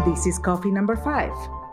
This is coffee number 5.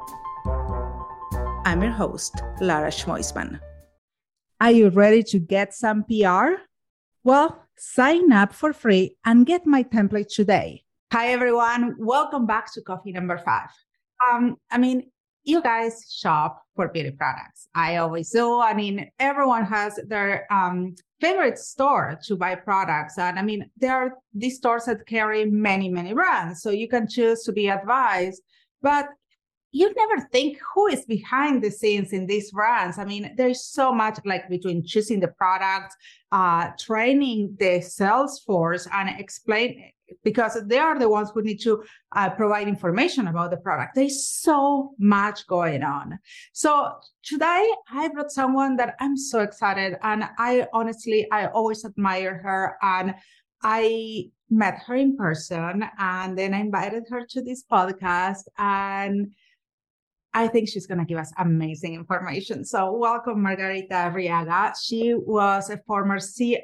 I'm your host, Lara Schmoisman. Are you ready to get some PR? Well, sign up for free and get my template today. Hi, everyone. Welcome back to coffee number 5. You guys shop for beauty products. I always do. Everyone has their favorite store to buy products. And there are these stores that carry many, many brands. So you can choose to be advised, but you never think who is behind the scenes in these brands. There's so much between choosing the product, training the sales force and explain, because they are the ones who need to provide information about the product. There's so much going on. So today I brought someone that I'm so excited. And I always admire her. And I met her in person and then I invited her to this podcast. And I think she's going to give us amazing information. So welcome, Margarita Arriaga. She was a former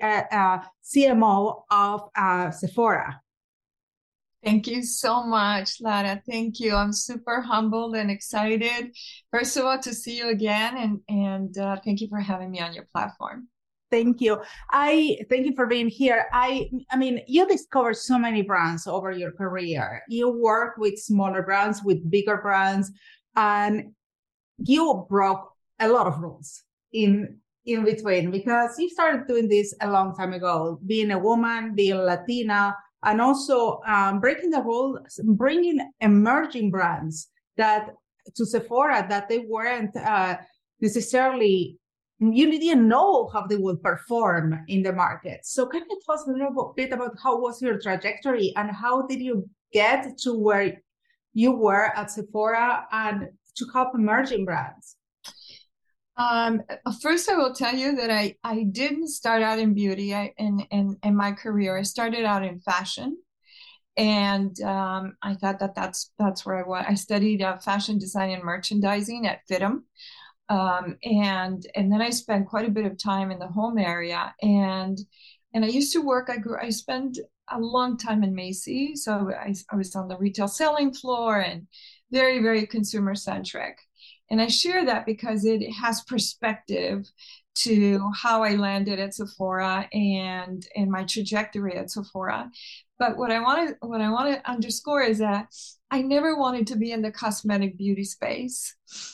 CMO of Sephora. Thank you so much, Lara. Thank you. I'm super humbled and excited, first of all, to see you again. And thank you for having me on your platform. Thank you. Thank you for being here. You discovered so many brands over your career. You work with smaller brands, with bigger brands, and you broke a lot of rules in between, because you started doing this a long time ago, being a woman, being Latina, and also breaking the rules, bringing emerging brands to Sephora that they weren't necessarily, you didn't know how they would perform in the market. So can you tell us a little bit about how was your trajectory and how did you get to where you were at Sephora and to help emerging brands? First, I will tell you that I didn't start out in beauty in my career. I started out in fashion, and I thought that's where I was. I studied fashion design and merchandising at FITM, and then I spent quite a bit of time in the home area. And I used to work. I spent a long time in Macy's, so I was on the retail selling floor and very, very consumer centric. And I share that because it has perspective to how I landed at Sephora and my trajectory at Sephora. But what I want to underscore is that I never wanted to be in the cosmetic beauty space,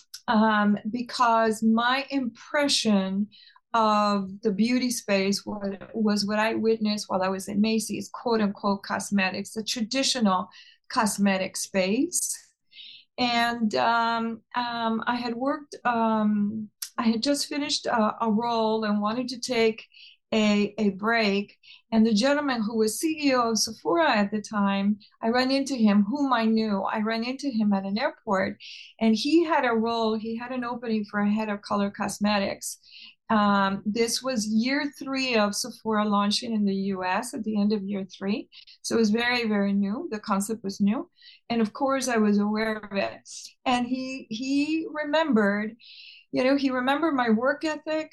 because my impression of the beauty space was what I witnessed while I was in Macy's, quote unquote cosmetics, the traditional cosmetic space. And I had worked, I had just finished a role and wanted to take a break. And the gentleman who was CEO of Sephora at the time, I ran into him, whom I knew. I ran into him at an airport, and he had an opening for a head of color cosmetics. This was year 3 of Sephora launching in the US at the end of year 3. So it was very, very new. The concept was new. And of course I was aware of it. And he remembered, he remembered my work ethic.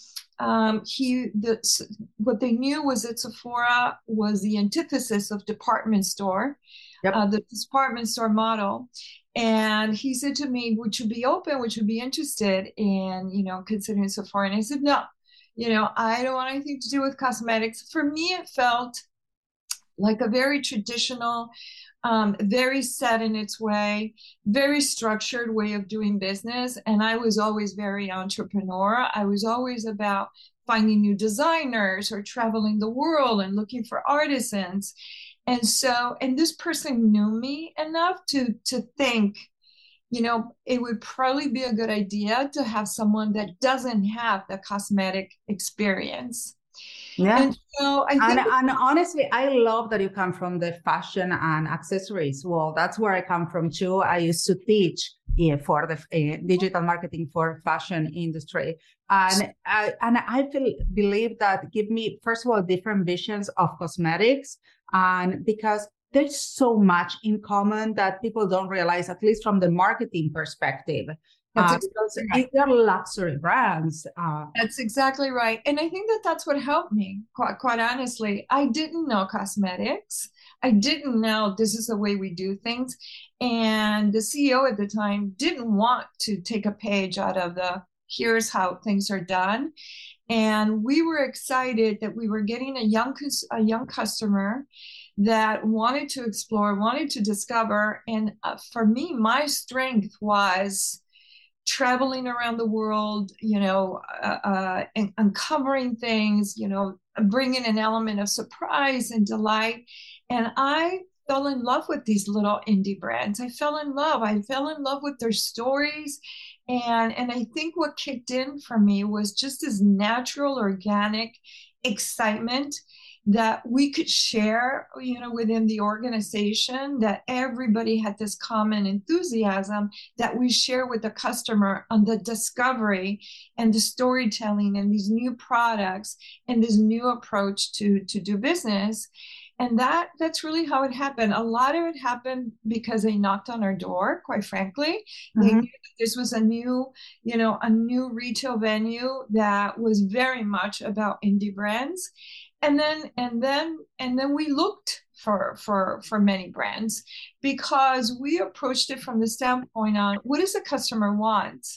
What they knew was that Sephora was the antithesis of department store, the department store model. And he said to me, would you be open? Would you be interested in, considering Sephora? And I said, no, I don't want anything to do with cosmetics. For me, it felt like a very traditional, very set in its way, very structured way of doing business. And I was always very entrepreneurial. I was always about finding new designers or traveling the world and looking for artisans. And this person knew me enough to think, it would probably be a good idea to have someone that doesn't have the cosmetic experience. Yeah. And so and honestly, I love that you come from the fashion and accessories. Well, that's where I come from too. I used to teach for the digital marketing for fashion industry. And I believe that give me, first of all, different visions of cosmetics. And because there's so much in common that people don't realize, at least from the marketing perspective. Because they're luxury brands. That's exactly right. And I think that's what helped me, quite honestly. I didn't know cosmetics. I didn't know this is the way we do things. And the CEO at the time didn't want to take a page out of the here's how things are done. And we were excited that we were getting a young customer that wanted to explore, wanted to discover. And for me, my strength was traveling around the world, and uncovering things, bringing an element of surprise and delight. And I fell in love with these little indie brands. I fell in love with their stories. And I think what kicked in for me was just this natural, organic excitement that we could share, within the organization, that everybody had this common enthusiasm that we share with the customer on the discovery and the storytelling and these new products and this new approach to do business. And that's really how it happened. A lot of it happened because they knocked on our door, quite frankly. They knew that this was a new retail venue that was very much about indie brands. And then we looked for many brands, because we approached it from the standpoint on what does the customer want?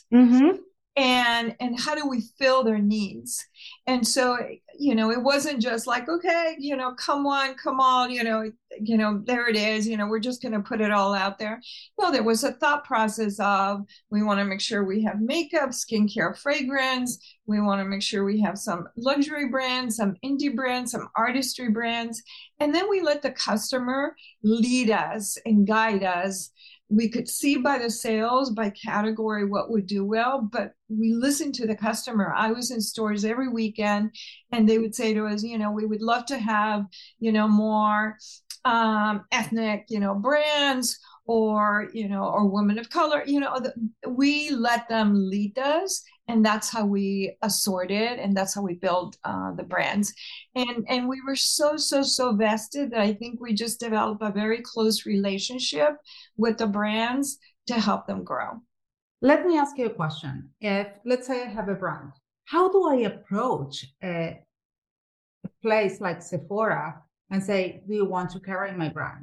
And how do we fill their needs? And so, it wasn't just like, okay, come on, come on, there it is, we're just going to put it all out there. No, there was a thought process of, we want to make sure we have makeup, skincare, fragrance. We want to make sure we have some luxury brands, some indie brands, some artistry brands. And then we let the customer lead us and guide us. We could see by the sales, by category, what would do well, but we listened to the customer. I was in stores every weekend, and they would say to us, we would love to have, more ethnic, brands, or women of color. We let them lead us, and that's how we assorted, and that's how we build the brands. And we were so vested that I think we just developed a very close relationship with the brands to help them grow. Let me ask you a question. If, let's say, I have a brand, how do I approach a place like Sephora and say, do you want to carry my brand?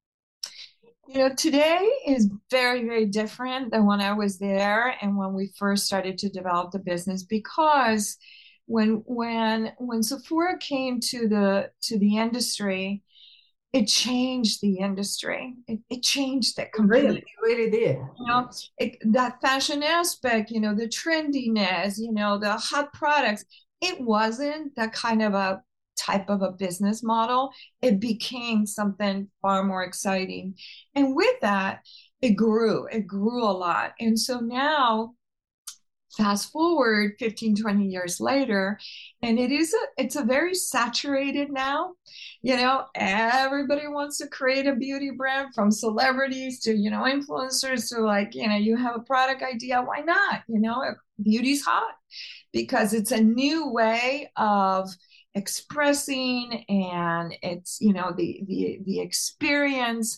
Today is very, very different than when I was there and when we first started to develop the business, because when Sephora came to the industry, it changed the industry. It changed it completely. It really did. That fashion aspect, the trendiness, the hot products, it wasn't that kind of a type of a business model. It became something far more exciting. And with that, it grew a lot. And so now, fast forward 15, 20 years later, and it's a very saturated now. Everybody wants to create a beauty brand, from celebrities to, influencers to you have a product idea. Why not? Beauty's hot because it's a new way of expressing, and it's, the experience.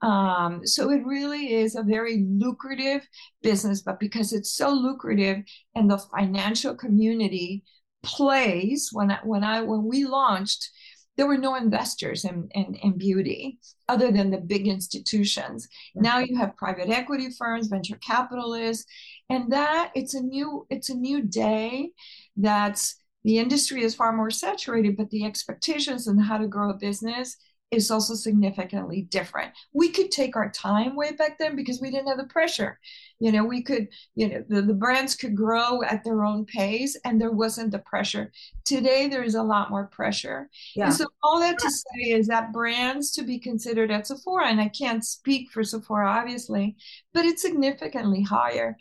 So it really is a very lucrative business, but because it's so lucrative and the financial community plays, when we launched, there were no investors in beauty other than the big institutions. Now you have private equity firms, venture capitalists, and that it's a new day. That's the industry is far more saturated, but the expectations on how to grow a business is also significantly different. We could take our time way back then because we didn't have the pressure. We could, the brands could grow at their own pace and there wasn't the pressure. Today, there's a lot more pressure. Yeah. And so all that to say is that brands to be considered at Sephora, and I can't speak for Sephora, obviously, but it's significantly harder.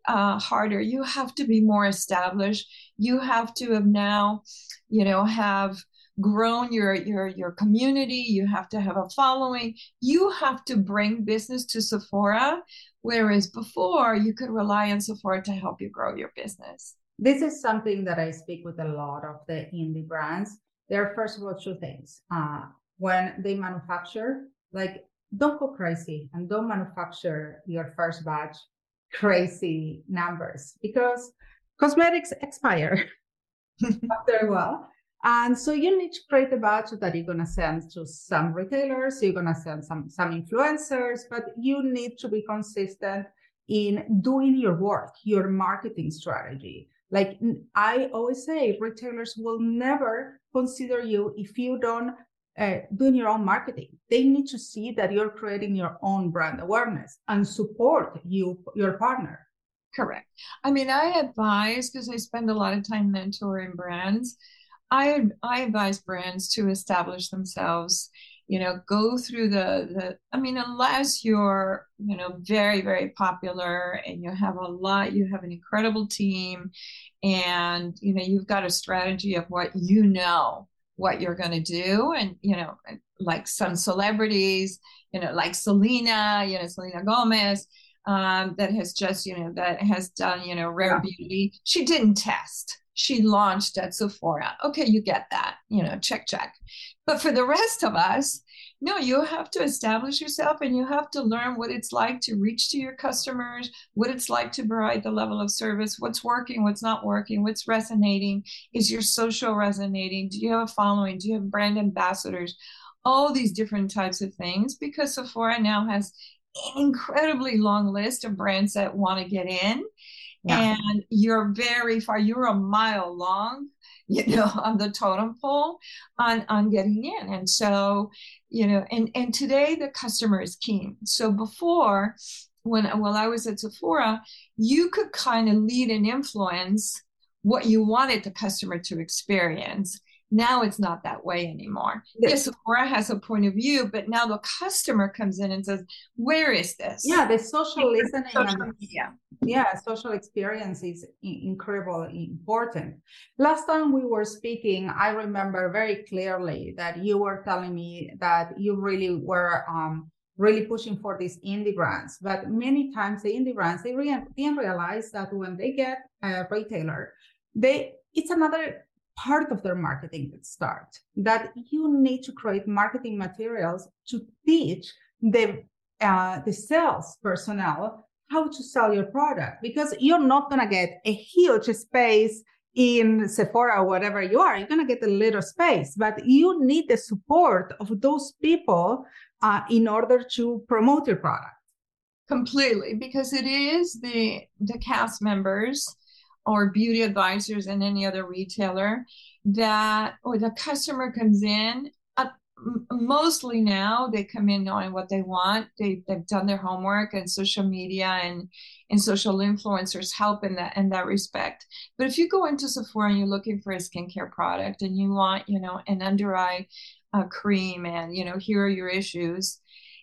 You have to be more established. You have to have now, have grown your community. You have to have a following. You have to bring business to Sephora, whereas before you could rely on Sephora to help you grow your business. This is something that I speak with a lot of the indie brands. There are, first of all, two things. When they manufacture, don't go crazy and don't manufacture your first batch crazy numbers, because cosmetics expire after a while. And so you need to create a budget that you're going to send to some retailers, you're going to send some influencers, but you need to be consistent in doing your work, your marketing strategy. Like I always say, retailers will never consider you if you don't doing your own marketing. They need to see that you're creating your own brand awareness and support your partner. Correct. I mean, I advise, because I spend a lot of time mentoring brands, I advise brands to establish themselves, go through I mean, unless you're, very, very popular and you have an incredible team and, you've got a strategy of what you're going to do. And, like some celebrities, like Selena Gomez, that has just, that has done, Rare Beauty. She didn't test. She launched at Sephora. Okay, you get that, check. But for the rest of us, no, you have to establish yourself and you have to learn what it's like to reach to your customers, what it's like to provide the level of service, what's working, what's not working, what's resonating. Is your social resonating? Do you have a following? Do you have brand ambassadors? All these different types of things, because Sephora now has an incredibly long list of brands that want to get in. Yeah. And you're very far, you're a mile long, on the totem pole on getting in. And so, and today the customer is king. So before, while I was at Sephora, you could kind of lead and influence what you wanted the customer to experience. Now it's not that way anymore. Yes, Sephora has a point of view, but now the customer comes in and says, where is this? Yeah, the social listening. Social media. Yeah, social experience is incredibly important. Last time we were speaking, I remember very clearly that you were telling me that you really were really pushing for these indie brands. But many times the indie brands, they didn't realize that when they get a retailer, it's another part of their marketing start, that you need to create marketing materials to teach the sales personnel how to sell your product, because you're not going to get a huge space in Sephora or whatever you are. You're going to get a little space, but you need the support of those people in order to promote your product. Completely, because it is the cast members or beauty advisors and any other retailer or the customer comes in. Mostly now they come in knowing what they want. They've done their homework, and social media and social influencers help in that respect. But if you go into Sephora and you're looking for a skincare product and you want, an under eye cream, and here are your issues,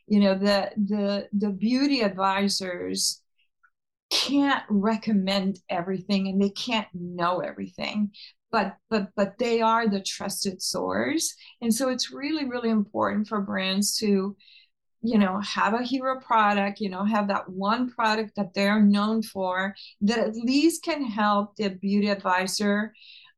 the beauty advisors can't recommend everything and they can't know everything, but they are the trusted source. And so it's really, really important for brands to, have a hero product, have that one product that they're known for, that at least can help the beauty advisor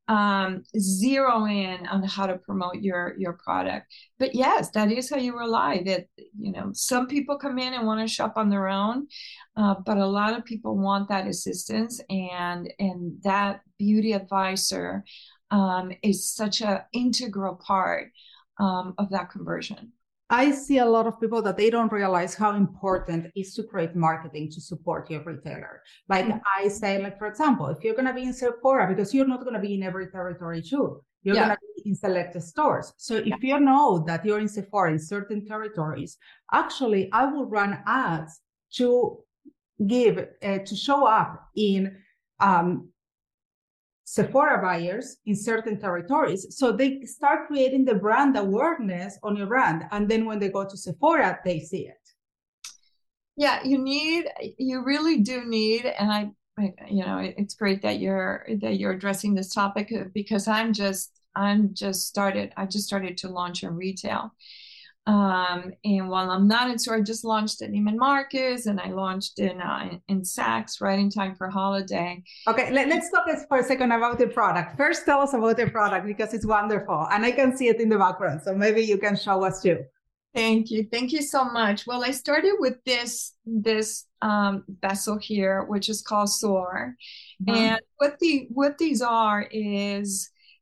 zero in on how to promote your product. But yes, that is how you rely. That some people come in and want to shop on their own, but a lot of people want that assistance, and that beauty advisor is such an integral part of that conversion. I see a lot of people that they don't realize how important it is to create marketing to support your retailer. Like I say, like, for example, if you're going to be in Sephora, because you're not going to be in every territory too, you're going to be in selected stores. So if you know that you're in Sephora in certain territories, actually, I will run ads to show up in Sephora buyers in certain territories. So they start creating the brand awareness on your brand. And then when they go to Sephora, they see it. Yeah, you really do need, and it's great that you're addressing this topic, because I just started to launch in retail. And while I'm not in store, I just launched at Neiman Marcus, and I launched in Saks right in time for holiday. Okay, let's talk for a second about the product. First, tell us about the product, because it's wonderful, and I can see it in the background. So maybe you can show us too. Thank you so much. Well, I started with this vessel here, which is called Soar, and what these are is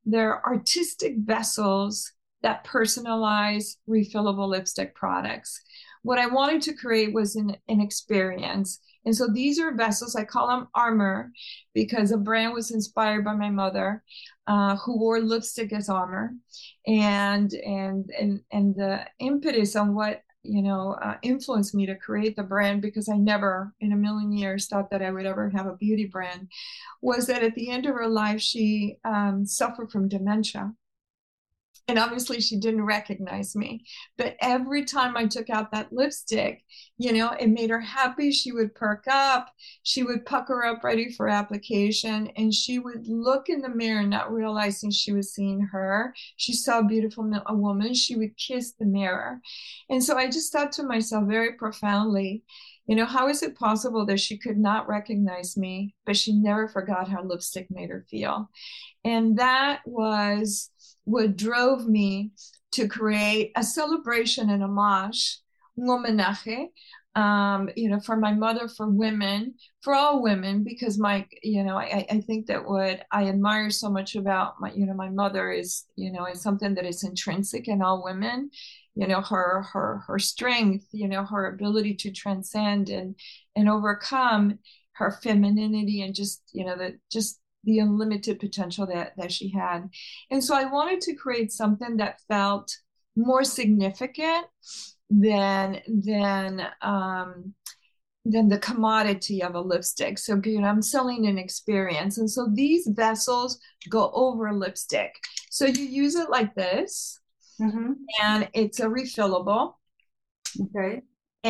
they're artistic vessels that personalize refillable lipstick products. What I wanted to create was an experience. And so these are vessels, I call them armor, because the brand was inspired by my mother, who wore lipstick as armor. And the impetus on what influenced me to create the brand, because I never in a million years thought that I would ever have a beauty brand, was that at the end of her life, she suffered from dementia. And obviously she didn't recognize me. But every time I took out that lipstick, it made her happy. She would perk up. She would pucker up ready for application. And she would look in the mirror, not realizing she was seeing her. She saw a woman. She would kiss the mirror. And so I just thought to myself very profoundly, how is it possible that she could not recognize me, but she never forgot how lipstick made her feel? And that was what drove me to create a celebration, an homage, un homenaje, for my mother, for women, for all women, because I think that what I admire so much about my mother is something that is intrinsic in all women, her strength, her ability to transcend and overcome her femininity, and just the unlimited potential that she had. And so I wanted to create something that felt more significant than the commodity of a lipstick. So I'm selling an experience. And so these vessels go over lipstick. So you use it like this, and it's a refillable. Okay.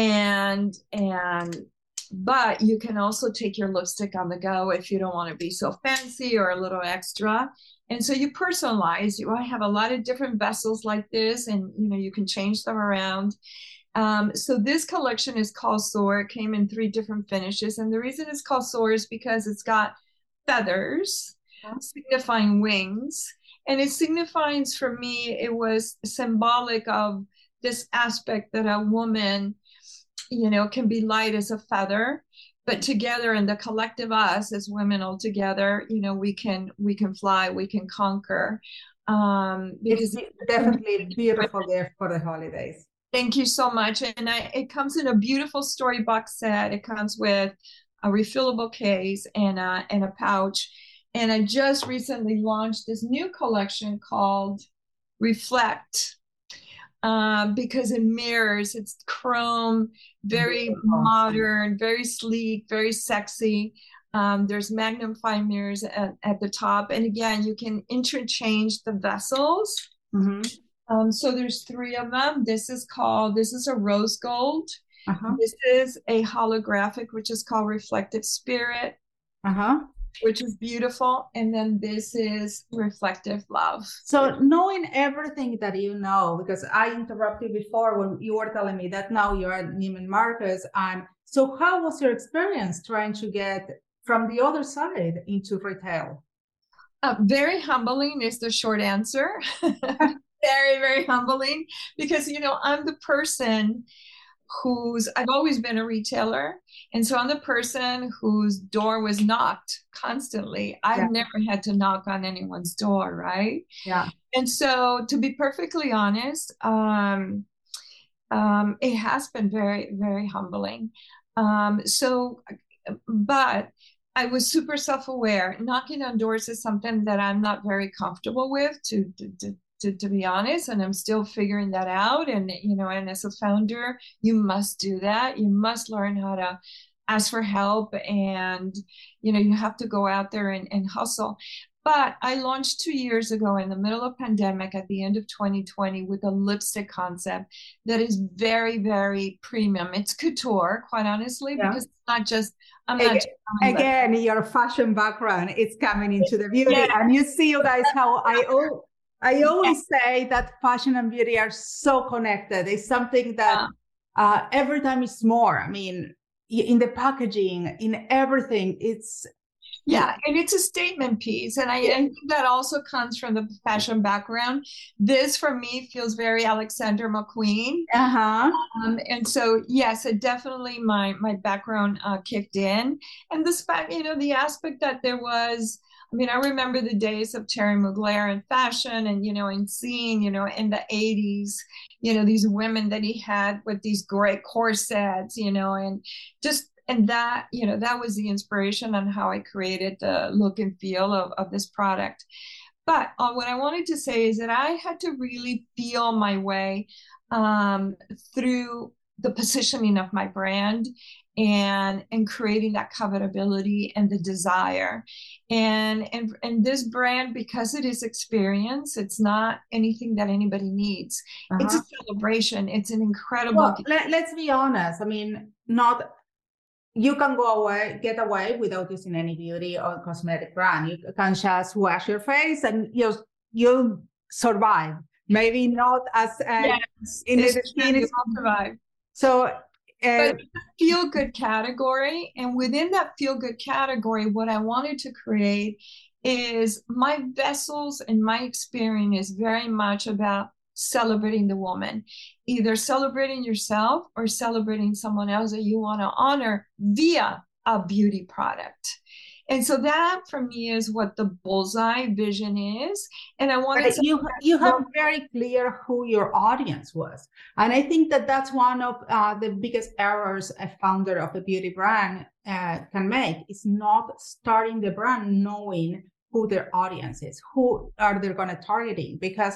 But you can also take your lipstick on the go if you don't want to be so fancy or a little extra. And so you personalize. I have a lot of different vessels like this, and you can change them around. So this collection is called Soar. It came in 3 different finishes. And the reason it's called Soar is because it's got feathers, signifying wings. And it signifies, for me, it was symbolic of this aspect that a woman can be light as a feather, but together in the collective us as women all together, we can fly, we can conquer. Because it's definitely a beautiful gift for the holidays. Thank you so much. And it comes in a beautiful story box set. It comes with a refillable case and a pouch. And I just recently launched this new collection called Reflect. Because it mirrors, it's chrome, very modern, very sleek, very sexy. There's magnifying mirrors at the top. And again, you can interchange the vessels. So there's 3 of them. This is a rose gold. This is a holographic, which is called Reflective Spirit. Which is beautiful. And then this is Reflective Love. So knowing everything that because I interrupted before when you were telling me that now you're at Neiman Marcus. And so how was your experience trying to get from the other side into retail? Very humbling is the short answer. Very, very humbling, because, I'm the person I've always been a retailer. And so I'm the person whose door was knocked constantly. I've never had to knock on anyone's door, right? Yeah. And so, to be perfectly honest, it has been very, very humbling. But I was super self-aware. Knocking on doors is something that I'm not very comfortable with, to be honest, and I'm still figuring that out. And and as a founder, you must do that. You must learn how to ask for help, and you have to go out there and hustle. But I launched 2 years ago in the middle of pandemic at the end of 2020 with a lipstick concept that is very, very premium. It's couture, quite honestly, because it's not just again, your fashion background is coming into the beauty. And you see, you guys, how I always say that fashion and beauty are so connected. It's something that every time it's more. I mean, in the packaging, in everything, it's... and it's a statement piece. And I think that also comes from the fashion background. This, for me, feels very Alexander McQueen. And so, yes, it definitely, my background kicked in. And the aspect that there was I mean, I remember the days of Terry Mugler in fashion and, and seeing, in the 80s, these women that he had with these great corsets, and just, and that, that was the inspiration on how I created the look and feel of this product. But what I wanted to say is that I had to really feel my way through the positioning of my brand and creating that covetability and the desire. And this brand, because it is experience, it's not anything that anybody needs. It's a celebration. It's an incredible. Well, let's be honest. I mean, not you can get away without using any beauty or cosmetic brand. You can just wash your face and you'll survive. Maybe not as in the skin is survive. So but feel good category, and within that feel good category, what I wanted to create is my vessels and my experience is very much about celebrating the woman, either celebrating yourself or celebrating someone else that you want to honor via a beauty product. And so that for me is what the bullseye vision is. And I wanted to you have very clear who your audience was. And I think that that's one of the biggest errors a founder of a beauty brand can make, is not starting the brand knowing who their audience is, who are they going to targeting, because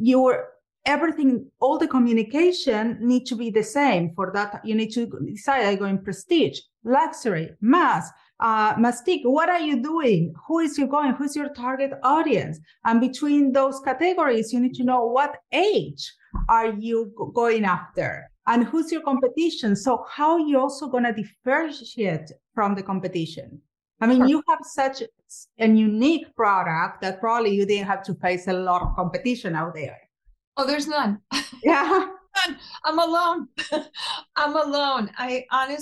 everything, all the communication need to be the same. For that, you need to decide, are you going prestige, luxury, mass, mastic? What are you doing? Who's your target audience? And between those categories, you need to know what age are you going after and who's your competition. So how are you also going to differentiate from the competition? I mean, you have such a unique product that probably you didn't have to face a lot of competition out there. Oh, there's none. Yeah. I'm alone. I'm alone. I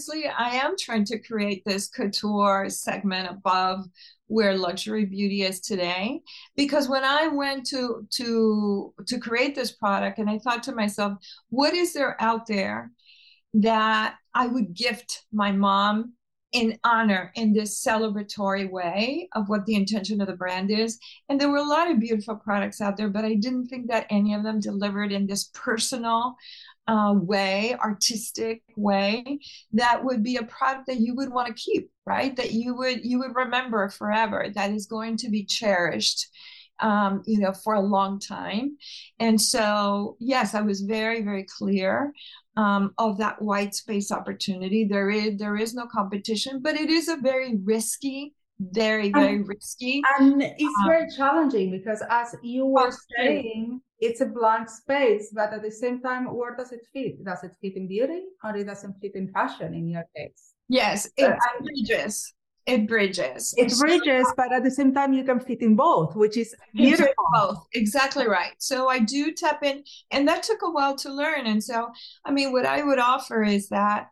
am trying to create this couture segment above where luxury beauty is today. Because when I went to create this product, and I thought to myself, what is there out there that I would gift my mom in honor, in this celebratory way of what the intention of the brand is? And there were a lot of beautiful products out there, but I didn't think that any of them delivered in this personal way, artistic way, that would be a product that you would want to keep, right? That you would remember forever, that is going to be cherished for a long time. And so, yes, I was very, very clear of that white space opportunity. There is no competition, but it is a very risky, very risky. And it's very challenging because, as you were saying, it's a blank space, but at the same time, where does it fit? Does it fit in beauty, or it doesn't fit in fashion in your case? Yes, it bridges. It bridges, but at the same time, you can fit in both, which is beautiful. Both, exactly right. So I do tap in, and that took a while to learn. And so, I mean, what I would offer is that,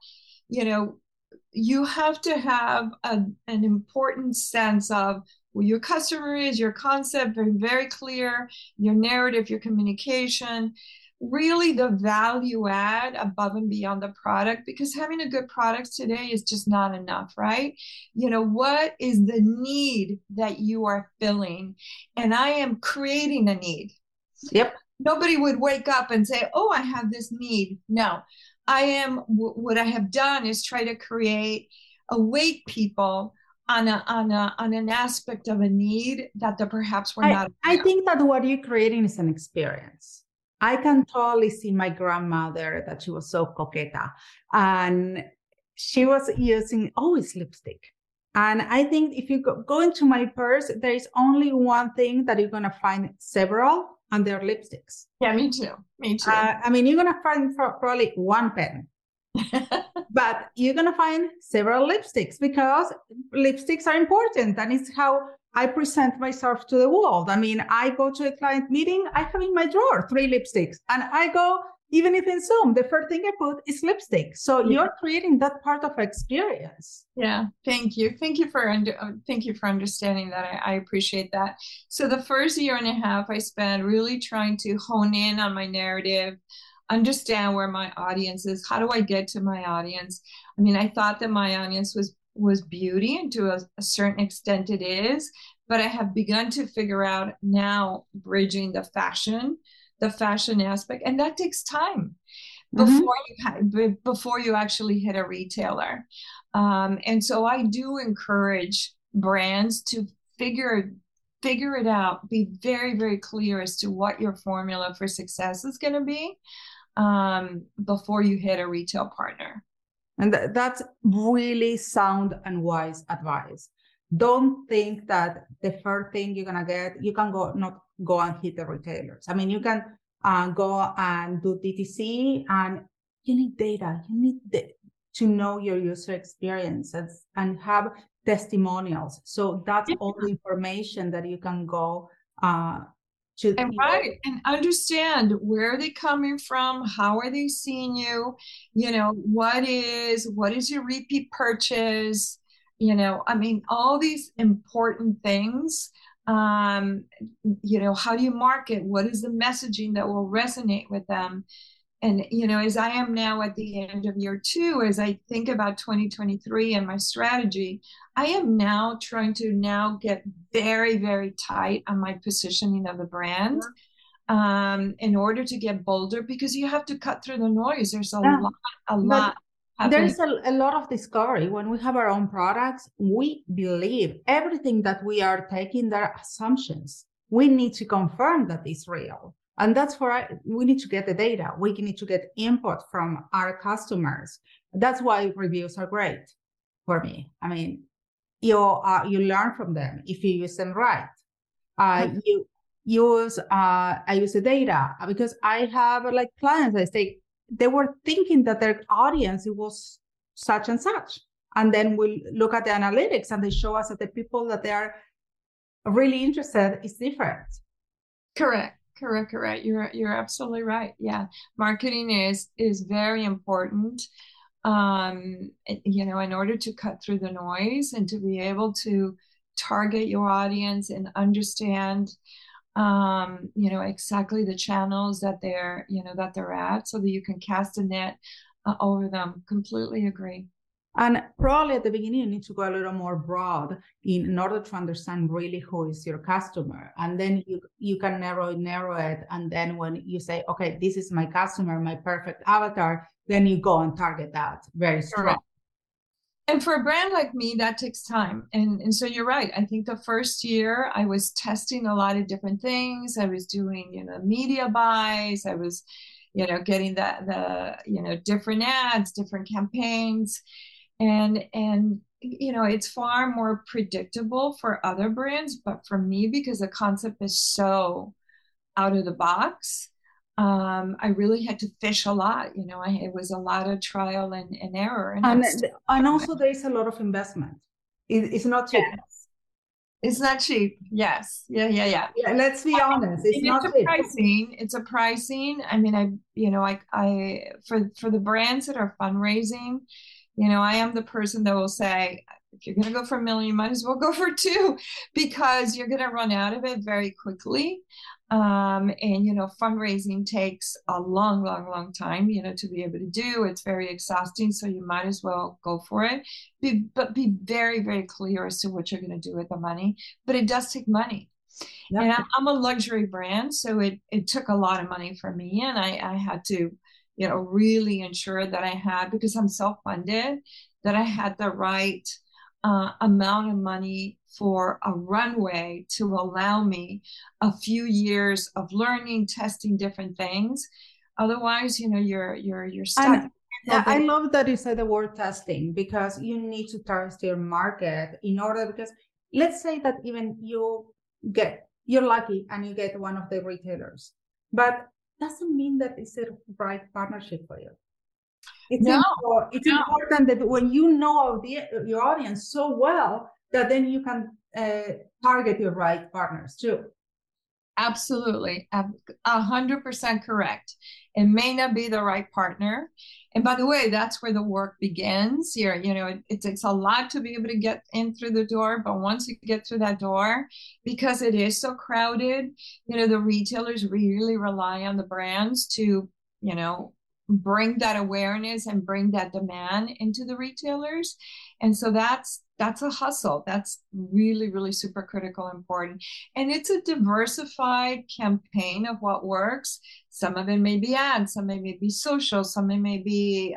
you have to have an important sense of who your customer is, your concept, very, very clear, your narrative, your communication, really the value add above and beyond the product, because having a good product today is just not enough, right? What is the need that you are filling? And I am creating a need. Yep. Nobody would wake up and say, oh, I have this need. No, what I have done is try to awake people on an aspect of a need that perhaps we're not. I think that what you're creating is an experience. I can totally see my grandmother, that she was so coqueta, and she was using always lipstick. And I think if you go into my purse, there is only one thing that you're going to find several, and they're lipsticks. Yeah, me too. I mean, you're going to find probably one pen, but you're going to find several lipsticks, because lipsticks are important. And it's how I present myself to the world. I mean, I go to a client meeting, I have in my drawer 3 lipsticks, and I go, even if in Zoom, the first thing I put is lipstick. So you're creating that part of experience. Yeah, thank you. Thank you for understanding that. I appreciate that. So the first year and a half I spent really trying to hone in on my narrative, understand where my audience is. How do I get to my audience? I mean, I thought that my audience was beauty, and to a certain extent it is, but I have begun to figure out now bridging the fashion aspect, and that takes time before you actually hit a retailer. And so I do encourage brands to figure it out, be very, very clear as to what your formula for success is going to be before you hit a retail partner. And that's really sound and wise advice. Don't think that the first thing you're gonna get, you can not go and hit the retailers. I mean, you can go and do DTC, and you need data. You need to know your user experiences and have testimonials. So that's all the information that you can go to. And understand, where are they coming from? How are they seeing you? What is your repeat purchase? I mean, all these important things. How do you market? What is the messaging that will resonate with them? And, as I am now at the end of year 2, as I think about 2023 and my strategy, I am now trying to get very, very tight on my positioning of the brand in order to get bolder, because you have to cut through the noise. There's a lot. There's a lot of discovery. When we have our own products, we believe everything that we are taking, their assumptions. We need to confirm that it's real. And that's where we need to get the data. We need to get input from our customers. That's why reviews are great for me. I mean, you learn from them if you use them right. I use the data because I have clients. I say they were thinking that their audience it was such and such, and then we look at the analytics and they show us that the people that they are really interested is different. Correct. You're absolutely right. Yeah, marketing is very important. In order to cut through the noise and to be able to target your audience and understand, exactly the channels that they're at, so that you can cast a net over them. Completely agree. And probably at the beginning, you need to go a little more broad in order to understand really who is your customer. And then you can narrow it. And then when you say, okay, this is my customer, my perfect avatar, then you go and target that very strong. Correct. And for a brand like me, that takes time. And so you're right. I think the first year I was testing a lot of different things. I was doing, media buys. I was, getting the different ads, different campaigns. And it's far more predictable for other brands, but for me, because the concept is so out of the box, I really had to fish a lot. It was a lot of trial and error. And also there is a lot of investment. It's not cheap. Yes. It's not cheap. Yes. Yeah. Let's be honest. It's not cheap. It's a pricing. I mean, I for the brands that are fundraising, I am the person that will say, if you're going to go for $1 million, you might as well go for $2 million, because you're going to run out of it very quickly. And, fundraising takes a long, long, long time, to be able to do. It's very exhausting. So you might as well go for it. But be very, very clear as to what you're going to do with the money. But it does take money. Yep. And I'm a luxury brand, so it took a lot of money for me. And I had to really ensure that I had, because I'm self-funded, that I had the right amount of money for a runway to allow me a few years of learning, testing different things. Otherwise, you're stuck. I love that you said the word testing, because you need to test your market in order, because let's say that even you're lucky and you get one of the retailers, but doesn't mean that it's the right partnership for you. It's important that when you know your audience so well, that then you can target your right partners too. Absolutely. 100% correct. It may not be the right partner. And by the way, that's where the work begins here. It takes a lot to be able to get in through the door, but once you get through that door, because it is so crowded, the retailers really rely on the brands to, bring that awareness and bring that demand into the retailers. And so that's a hustle. That's really, really super critical, important. And it's a diversified campaign of what works. Some of it may be ads, some of it may be social, some of it may be,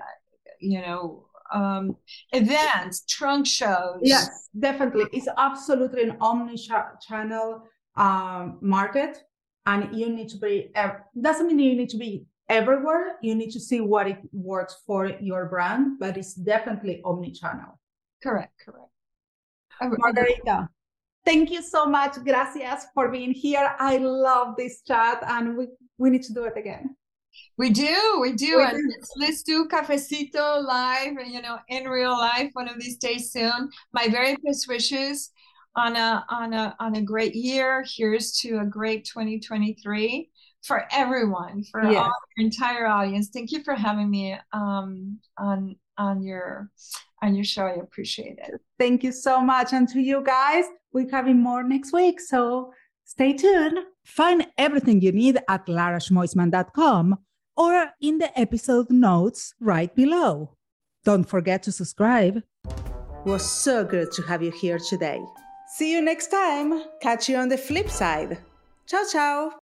events, trunk shows. Yes, definitely. It's absolutely an omni-channel market. And you need to be, doesn't mean you need to be everywhere. You need to see what it works for your brand, but it's definitely omni-channel. Correct. Margarita, thank you so much. Gracias for being here. I love this chat, and we need to do it again. We do. And let's do Cafecito live, in real life one of these days soon. My very best wishes on a great year. Here's to a great 2023 for everyone, for all your entire audience. Thank you for having me on your show. I appreciate it. Thank you so much. And to you guys, we're having more next week, so stay tuned. Find everything you need at laraschmoisman.com or in the episode notes right below. Don't forget to subscribe. It was so good to have you here today. See you next time. Catch you on the flip side. Ciao, ciao.